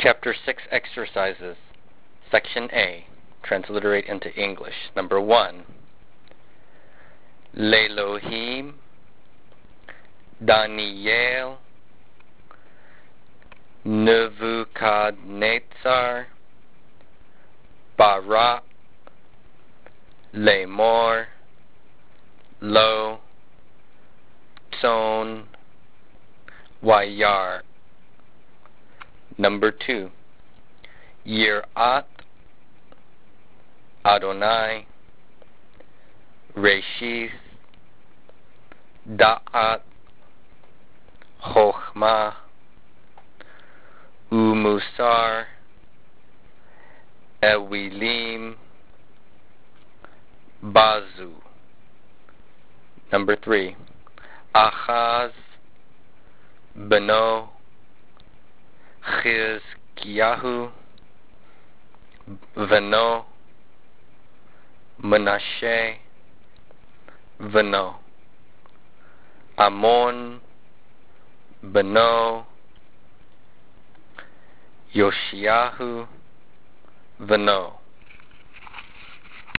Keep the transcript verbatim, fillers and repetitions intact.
Chapter six Exercises. Section A. Transliterate into English. Number one. L'Elohim, Daniel, Nebuchadnezzar, Barak, Lemor, Lo, Tzon, Wayar. Number two. Yirat, Adonai, Reshith, Da'at, Chokhmah, Umusar, Ewilim, Bazu. Number three. Achaz, Beno, Chizkiyahu, Veno, Menashe, Veno. Amon, Beno, Yoshiyahu, Veno.